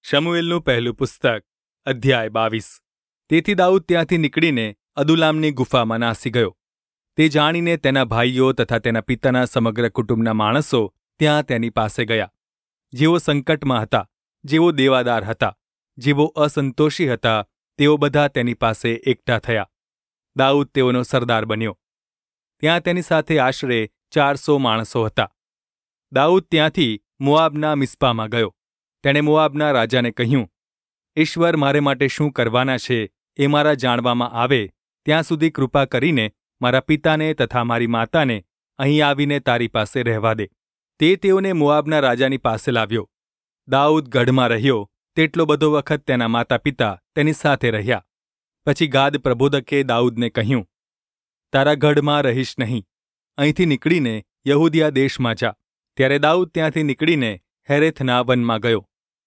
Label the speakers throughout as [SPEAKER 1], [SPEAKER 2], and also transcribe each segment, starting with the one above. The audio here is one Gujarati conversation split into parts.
[SPEAKER 1] શમુએલનું પહેલું પુસ્તક અધ્યાય 22। તેથી દાઉદ ત્યાંથી નીકળીને અદુલ્લામની ગુફામાં નાસી ગયો। તે જાણીને તેના ભાઈઓ તથા તેના પિતાના સમગ્ર કુટુંબના માણસો ત્યાં તેની પાસે ગયા, જેઓ સંકટમાં હતા, જેઓ દેવાદાર હતા, જેઓ અસંતોષી હતા, તેઓ બધા તેની પાસે એકઠા થયા। દાઉદ તેઓનો સરદાર બન્યો। ત્યાં તેની સાથે આશરે 400 માણસો હતા। દાઉદ ત્યાંથી મોઆબના મિસ્પામાં ગયો। તેણે મોઆબના રાજાને કહ્યું, ઈશ્વર મારે માટે શું કરવાના છે એ મારા જાણવામાં આવે ત્યાં સુધી કૃપા કરીને મારા પિતાને તથા મારી માતાને અહીં આવીને તારી પાસે રહેવા દે। તે તેઓને મોઆબના રાજાની પાસે લાવ્યો। દાઉદ ગઢમાં રહ્યો તેટલો બધો વખત તેના માતા પિતા તેની સાથે રહ્યા। પછી ગાદ પ્રબોધકે દાઉદને કહ્યું, તારા ગઢમાં રહીશ નહીં, અહીંથી નીકળીને યહૂદિયા દેશમાં જા। ત્યારે દાઉદ ત્યાંથી નીકળીને હેરેથના વનમાં ગયો।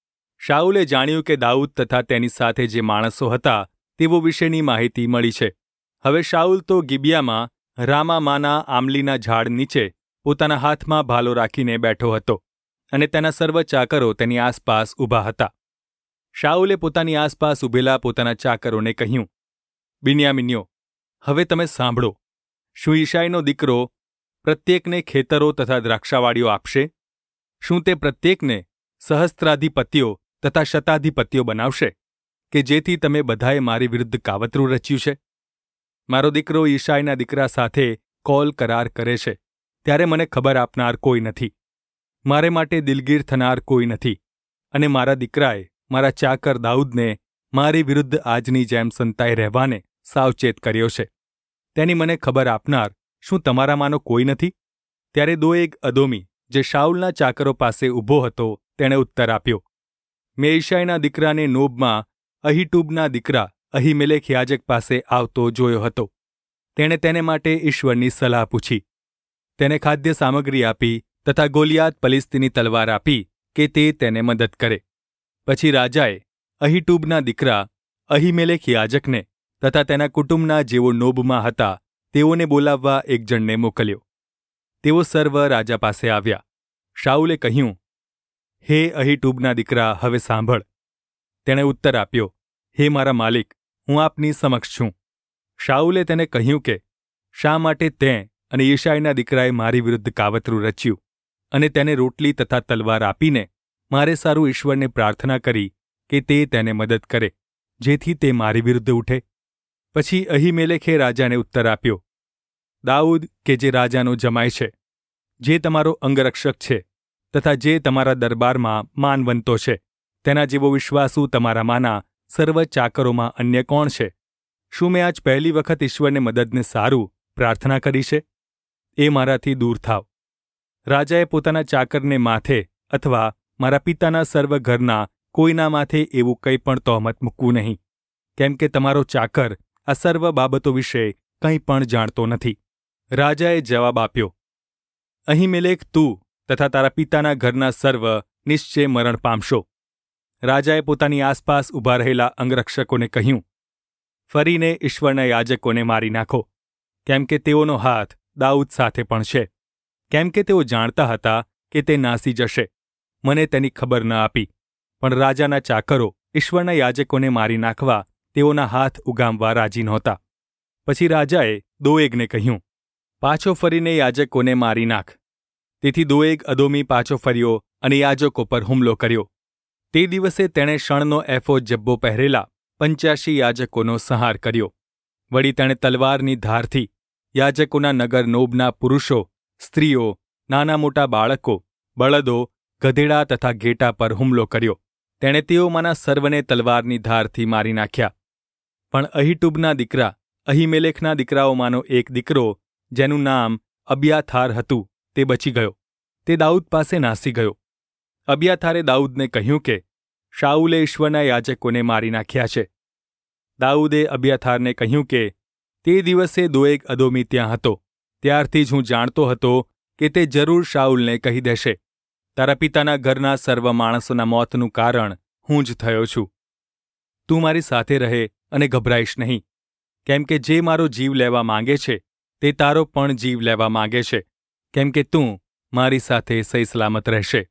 [SPEAKER 1] શાઉલે જાણ્યું કે દાઉદ તથા તેની સાથે જે માણસો હતા તેઓ વિશેની માહિતી મળી છે। હવે શાઉલ તો ગિબિયામાં રામામાના આમલીના ઝાડ નીચે પોતાના હાથમાં ભાલો રાખીને બેઠો હતો અને તેના સર્વ ચાકરો તેની આસપાસ ઊભા હતા। શાઉલે પોતાની આસપાસ ઊભેલા પોતાના ચાકરોને કહ્યું, બિન્યામીન્યો, હવે તમે સાંભળો, શું યિશાઈનો દીકરો પ્રત્યેકને ખેતરો તથા દ્રાક્ષાવાડીઓ આપશે? શું તે પ્રત્યેકને સહસ્ત્રાધિપતિઓ તથા શતાધિપતિઓ બનાવશે, કે જેથી તમે બધાએ મારી વિરુદ્ધ કાવતરું રચ્યું છે? મારો દીકરો યિશાઈના દીકરા સાથે કોલ કરાર કરે છે, ત્યારે મને ખબર આપનાર કોઈ નથી, મારે માટે દિલગીર થનાર કોઈ નથી, અને મારા દીકરાએ મારા ચાકર દાઉદને મારી વિરુદ્ધ આજની જેમ સંતાઈ રહેવાને સાવચેત કર્યો છે। તેની મને ખબર આપનાર શું તમારામાંનો કોઈ નથી? ત્યારે દોએગ અદોમી, જે શાઉલના ચાકરો પાસે ઊભો હતો, તેણે ઉત્તર આપ્યો, મેં યિશાઈના દીકરાને નોબમાં અહીટૂબના દીકરા અહીમેલેક યાજક પાસે આવતો જોયો હતો। તેણે તેને માટે ઈશ્વરની સલાહ પૂછી, તેને ખાદ્ય સામગ્રી આપી તથા ગોલિયાત પલિસ્તીની તલવાર આપી કે તે તેને મદદ કરે। પછી રાજાએ અહીટૂબના દીકરા અહીમેલેક યાજકને તથા તેના કુટુંબના જેઓ નોબમાં હતા તેઓને બોલાવવા એક જણને મોકલ્યો। તેઓ સર્વ રાજા પાસે આવ્યા। શાઉલે કહ્યું, હે અહીટૂબના દીકરા, હવે સાંભળ। તેણે ઉત્તર આપ્યો, હે મારા માલિક, હું આપની સમક્ષ છું। શાઉલે તેને કહ્યું કે શા માટે તેં અને યિશાઈના દીકરાએ મારી વિરુદ્ધ કાવતરું રચ્યું અને તેને રોટલી તથા તલવાર આપીને મારે સારું ઈશ્વરને પ્રાર્થના કરી કે તે તેને મદદ કરે, જેથી તે મારી વિરુદ્ધ ઉઠે? પછી અહીમેલેકે રાજાને ઉત્તર આપ્યો, દાઉદ કે જે રાજાનો જમાઈ છે, જે તમારો અંગરક્ષક છે તથા જે તમારા દરબારમાં માનવંતો છે, તેના જેવો વિશ્વાસુ તમારામાંના સર્વ ચાકરોમાં અન્ય કોણ છે? શું મેં આજ પહેલી વખત ઈશ્વરને મદદને સારું પ્રાર્થના કરી છે? એ મારાથી દૂર થાવ। રાજાએ પોતાના ચાકરને માથે અથવા મારા પિતાના સર્વ ઘરના કોઈના માથે એવું કંઈ પણ તહોમત મૂકવું નહીં, કેમ કે તમારો ચાકર આ સર્વ બાબતો વિશે કંઈ પણ જાણતો નથી। રાજાએ જવાબ આપ્યો, અહીમેલેક, તું તથા તારા પિતાના ઘરના સર્વ નિશ્ચય મરણ પામશો। રાજાએ પોતાની આસપાસ ઊભા રહેલા અંગરક્ષકોને કહ્યું, ફરીને ઈશ્વરના યાજકોને મારી નાખો, કેમ કે તેઓનો હાથ દાઉદ સાથે પણ છે, કેમ કે તેઓ જાણતા હતા કે તે નાસી જશે। મને તેની ખબર ન આપી, પણ રાજાના ચાકરો ઈશ્વરના યાજકોને મારી નાખવા તેઓના હાથ ઉગામવા રાજી નહોતા। પછી રાજાએ દોએગને કહ્યું, પાછો ફરીને યાજકોને મારી નાખ। તેથી દોએગ અદોમી પાછો ફર્યો અને યાજકો પર હુમલો કર્યો। તે દિવસે તેણે શણનો એફોદ જબ્બો પહેરેલા 85 યાજકોનો સંહાર કર્યો। વળી તેણે તલવારની ધારથી યાજકોના નગર નોબના પુરુષો, સ્ત્રીઓ, નાના મોટા બાળકો, બળદો, ગધેડા તથા ઘેટા પર હુમલો કર્યો। તેણે તેઓમાંના સર્વને તલવારની ધારથી મારી નાખ્યા। પણ અહીટૂબના દીકરા અહીમેલેકના દીકરાઓમાંનો એક દીકરો, જેનું નામ અબ્યાથાર હતું, તે બચી ગયો। તે દાઉદ પાસે નાસી ગયો। અબ્યાથારે દાઉદને કહ્યું કે શાઉલે ઈશ્વરના યાજકોને મારી નાખ્યા છે। દાઉદે અબ્યાથારને કહ્યું કે તે દિવસે દોએગ અદોમી ત્યાં હતો, ત્યારથી જ હું જાણતો હતો કે તે જરૂર શાઉલને કહી દેશે, તારા પિતાના ઘરના સર્વ માણસોના મોતનું કારણ હું જ થયો છું। તું મારી સાથે રહે અને ગભરાઈશ નહીં, કેમ કે જે મારો જીવ લેવા માંગે છે તે તારો પણ જીવ લેવા માંગે છે, કેમ કે તું મારી સાથે સહી સલામત રહેશે।